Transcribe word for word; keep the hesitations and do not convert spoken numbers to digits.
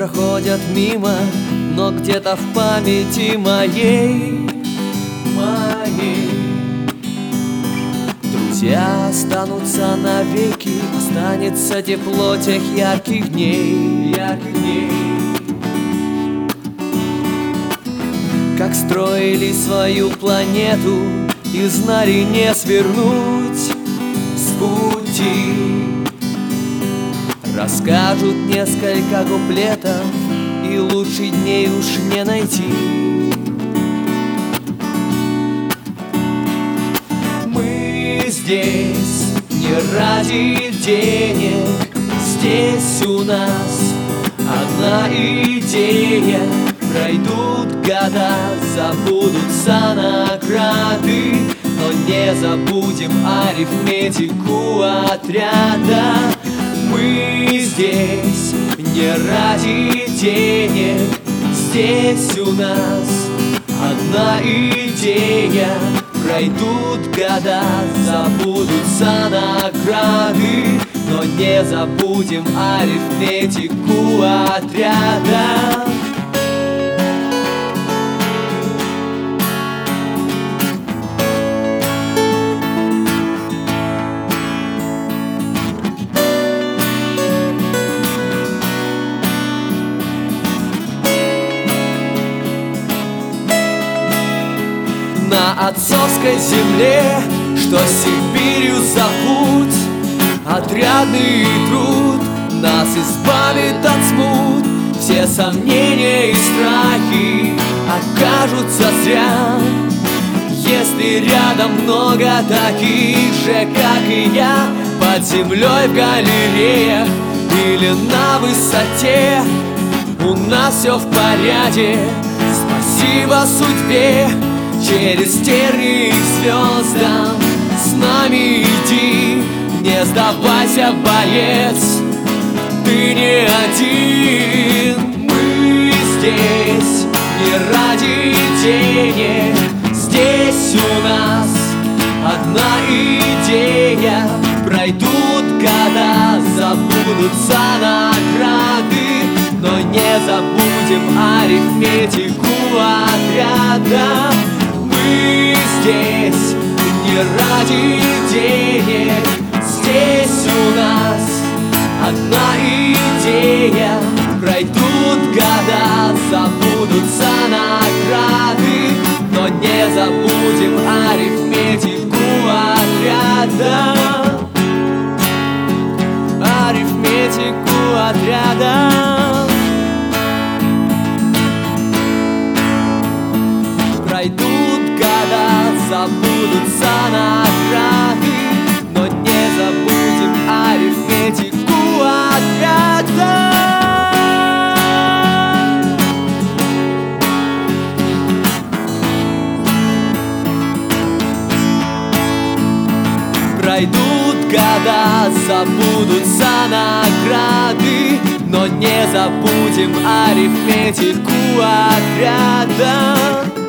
проходят мимо, но где-то в памяти моей, моей друзья останутся навеки, останется тепло тех ярких дней, ярких дней. Как строили свою планету и знали не свернуть с пути. Расскажут несколько куплетов, и лучше дней уж не найти. Мы здесь не ради денег, здесь у нас одна идея. Пройдут года, забудутся награды, но не забудем арифметику отряда. Мы здесь не ради денег, здесь у нас одна идея. Пройдут года, забудутся награды, но не забудем арифметику отряда. На отцовской земле, что Сибирью зовут, отрядный труд нас избавит от смут. Все сомнения и страхи окажутся зря, если рядом много таких же, как и я, под землей в галереях или на высоте. У нас все в порядке, спасибо судьбе. Через тернии к звездам с нами иди, не сдавайся, боец, ты не один. Мы здесь не ради денег, здесь у нас одна идея. Пройдут года, забудутся награды, но не забудем арифметику отряда. Мы здесь не ради денег, здесь у нас одна идея. Пройдут года, забудутся награды, но не забудем арифметику отряда. Арифметику отряда. Пройдут года, забудутся награды, но не забудем арифметику отряда. Пройдут года, забудутся награды, но не забудем арифметику отряда.